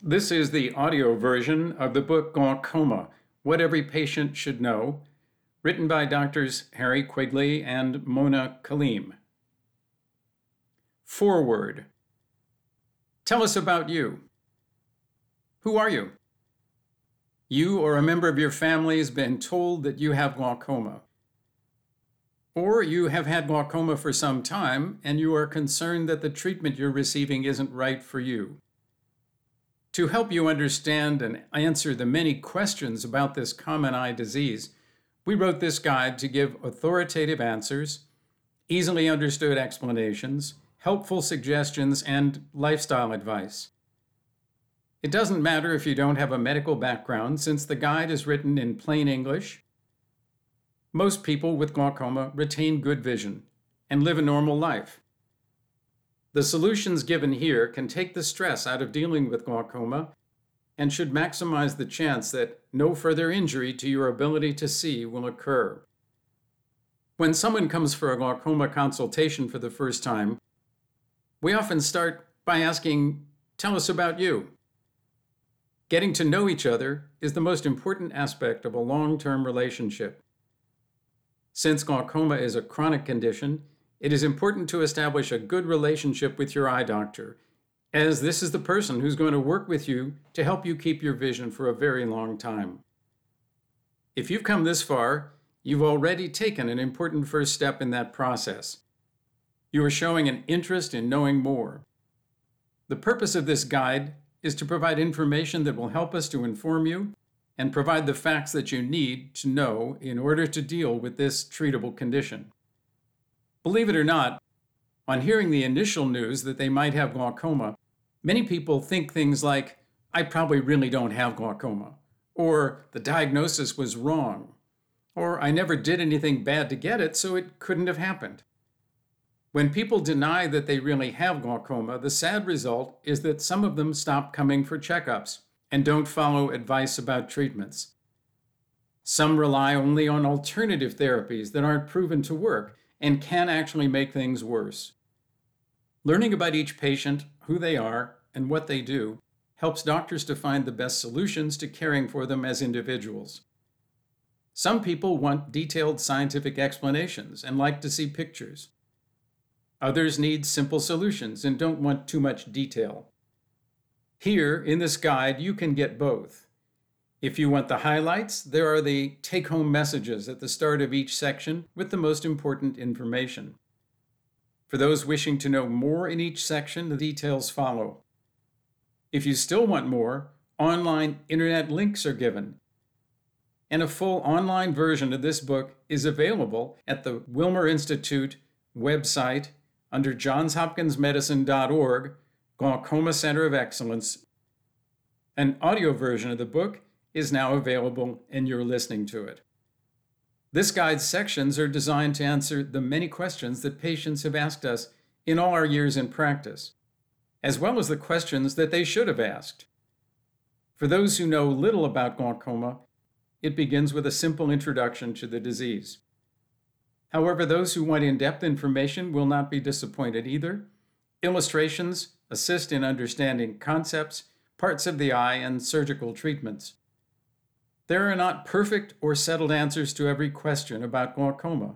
This is the audio version of the book Glaucoma, What Every Patient Should Know, written by Doctors Harry Quigley and Mona Kaleem. Foreword. Tell us about you. Who are you? You or a member of your family has been told that you have glaucoma. Or you have had glaucoma for some time and you are concerned that the treatment you're receiving isn't right for you. To help you understand and answer the many questions about this common eye disease, we wrote this guide to give authoritative answers, easily understood explanations, helpful suggestions, and lifestyle advice. It doesn't matter if you don't have a medical background, since the guide is written in plain English. Most people with glaucoma retain good vision and live a normal life. The solutions given here can take the stress out of dealing with glaucoma and should maximize the chance that no further injury to your ability to see will occur. When someone comes for a glaucoma consultation for the first time, we often start by asking, "Tell us about you." Getting to know each other is the most important aspect of a long-term relationship. Since glaucoma is a chronic condition, it is important to establish a good relationship with your eye doctor, as this is the person who's going to work with you to help you keep your vision for a very long time. If you've come this far, you've already taken an important first step in that process. You are showing an interest in knowing more. The purpose of this guide is to provide information that will help us to inform you and provide the facts that you need to know in order to deal with this treatable condition. Believe it or not, on hearing the initial news that they might have glaucoma, many people think things like, "I probably really don't have glaucoma," or "the diagnosis was wrong," or "I never did anything bad to get it, so it couldn't have happened." When people deny that they really have glaucoma, the sad result is that some of them stop coming for checkups and don't follow advice about treatments. Some rely only on alternative therapies that aren't proven to work and can actually make things worse. Learning about each patient, who they are, and what they do helps doctors to find the best solutions to caring for them as individuals. Some people want detailed scientific explanations and like to see pictures. Others need simple solutions and don't want too much detail. Here, in this guide, you can get both. If you want the highlights, there are the take-home messages at the start of each section with the most important information. For those wishing to know more in each section, the details follow. If you still want more, online internet links are given. And a full online version of this book is available at the Wilmer Institute website under johnshopkinsmedicine.org, Glaucoma Center of Excellence. An audio version of the book is now available and you're listening to it. This guide's sections are designed to answer the many questions that patients have asked us in all our years in practice, as well as the questions that they should have asked. For those who know little about glaucoma, it begins with a simple introduction to the disease. However, those who want in-depth information will not be disappointed either. Illustrations assist in understanding concepts, parts of the eye, and surgical treatments. There are not perfect or settled answers to every question about glaucoma.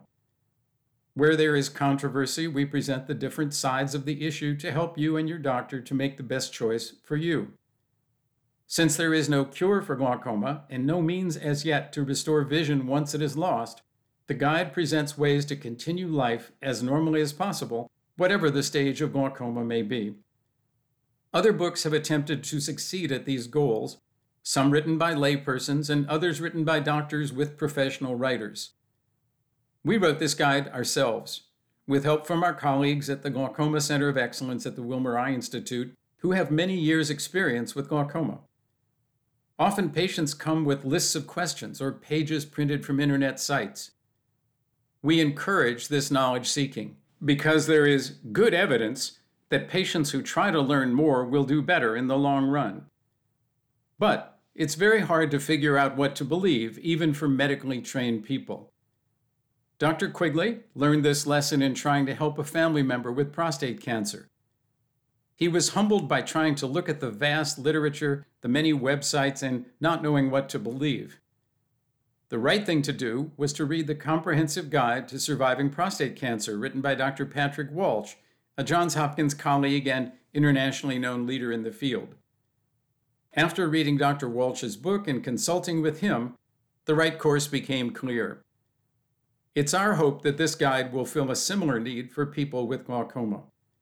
Where there is controversy, we present the different sides of the issue to help you and your doctor to make the best choice for you. Since there is no cure for glaucoma and no means as yet to restore vision once it is lost, the guide presents ways to continue life as normally as possible, whatever the stage of glaucoma may be. Other books have attempted to succeed at these goals, some written by laypersons and others written by doctors with professional writers. We wrote this guide ourselves, with help from our colleagues at the Glaucoma Center of Excellence at the Wilmer Eye Institute, who have many years' experience with glaucoma. Often patients come with lists of questions or pages printed from internet sites. We encourage this knowledge seeking because there is good evidence that patients who try to learn more will do better in the long run. But it's very hard to figure out what to believe, even for medically trained people. Dr. Quigley learned this lesson in trying to help a family member with prostate cancer. He was humbled by trying to look at the vast literature, the many websites, and not knowing what to believe. The right thing to do was to read the Comprehensive Guide to Surviving Prostate Cancer, written by Dr. Patrick Walsh, a Johns Hopkins colleague and internationally known leader in the field. After reading Dr. Walsh's book and consulting with him, the right course became clear. It's our hope that this guide will fill a similar need for people with glaucoma.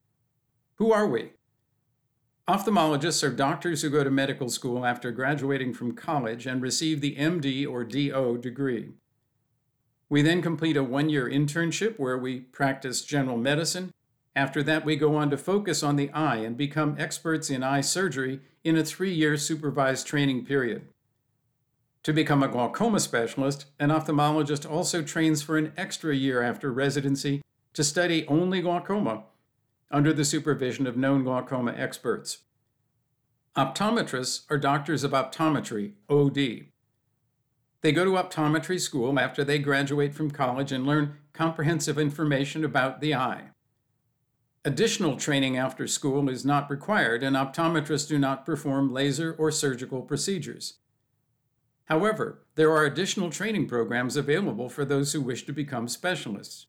Who are we? Ophthalmologists are doctors who go to medical school after graduating from college and receive the MD or DO degree. We then complete a one-year internship where we practice general medicine. After that, we go on to focus on the eye and become experts in eye surgery in a 3-year supervised training period. To become a glaucoma specialist, an ophthalmologist also trains for an extra year after residency to study only glaucoma under the supervision of known glaucoma experts. Optometrists are doctors of optometry, OD. They go to optometry school after they graduate from college and learn comprehensive information about the eye. Additional training after school is not required, and optometrists do not perform laser or surgical procedures. However, there are additional training programs available for those who wish to become specialists.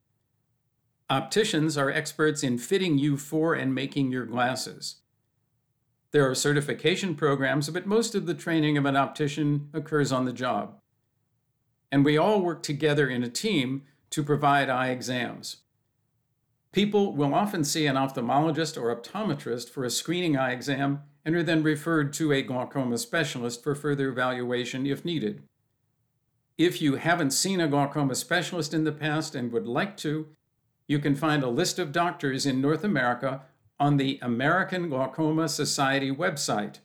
Opticians are experts in fitting you for and making your glasses. There are certification programs, but most of the training of an optician occurs on the job. And we all work together in a team to provide eye exams. People will often see an ophthalmologist or optometrist for a screening eye exam and are then referred to a glaucoma specialist for further evaluation if needed. If you haven't seen a glaucoma specialist in the past and would like to, you can find a list of doctors in North America on the American Glaucoma Society website.